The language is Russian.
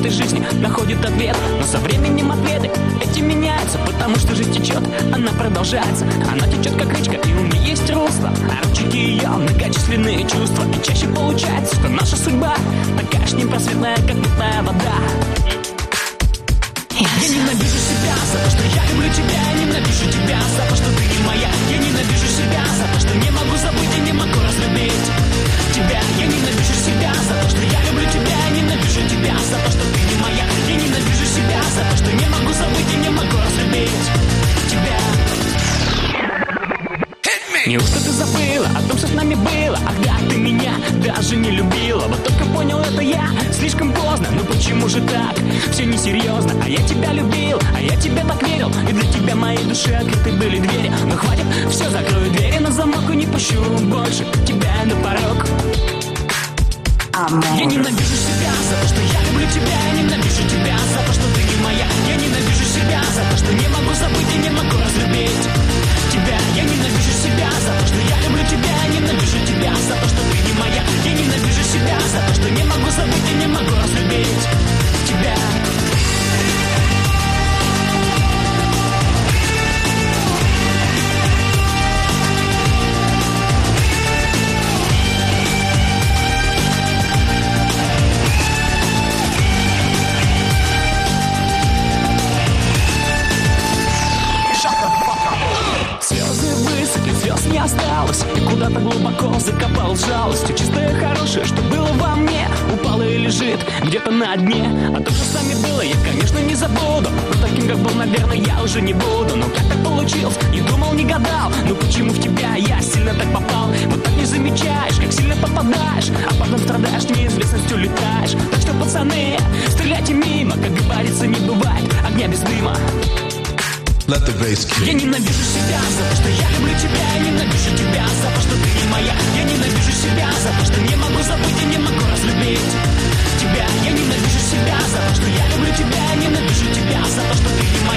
этой жизни находит ответ. Но со временем ответы эти меняются, потому что жизнь течет, она продолжается. Она течет как речка, и у нее есть русло, а ручейки ее многочисленные чувства. И чаще получается, что наша судьба такая ж непросветная, как мутная вода. Я ненавижу себя за то, что я люблю тебя. Я ненавижу тебя за то, что ты не моя. Я ненавижу себя за то, что не могу забыть и не могу разлюбить тебя. Я ненавижу себя за то, что я люблю тебя. Я ненавижу тебя за то, что ты не моя. Я ненавижу себя за то, что не могу забыть и не могу разлюбить тебя. Неужто ты забыла о том, что с нами было? Ах да, ты меня даже не любила. Вот только понял это я слишком поздно. Ну почему же так? Все несерьезно. А я тебя любил, а я тебе так верил. И для тебя моей души открыты были двери. Но хватит, все, закрою двери на замок и не пущу больше тебя на порог. Я ненавижу себя за то, что я люблю тебя. Я ненавижу тебя за то, что ты не моя. Я ненавижу себя за то, что не могу забыть и не могу разлюбить тебя. Я ненавижу себя за то, что я люблю тебя. Я ненавижу тебя за то, что ты не моя. Я ненавижу себя за то, что не могу забыть и не могу разлюбить тебя. Слез не осталось, и куда-то глубоко закопал жалостью. Чистое хорошее, что было во мне, упало и лежит где-то на дне. А то, что с нами было, я, конечно, не забуду. Но таким, как был, наверное, я уже не буду. Но как так получилось? Не думал, не гадал. Ну почему в тебя я сильно так попал? Вот так не замечаешь, как сильно попадаешь, а потом страдаешь, неизвестностью летаешь. Так что, пацаны, стреляйте мимо, как говорится, не бывает огня без дыма. Я ненавижу себя за то, что я люблю тебя. Я ненавижу тебя за то, что ты не моя. Я ненавижу себя за то, что не могу забыть и не могу разлюбить тебя. Я ненавижу себя за то, что я люблю тебя. Я ненавижу тебя за то, что ты не моя.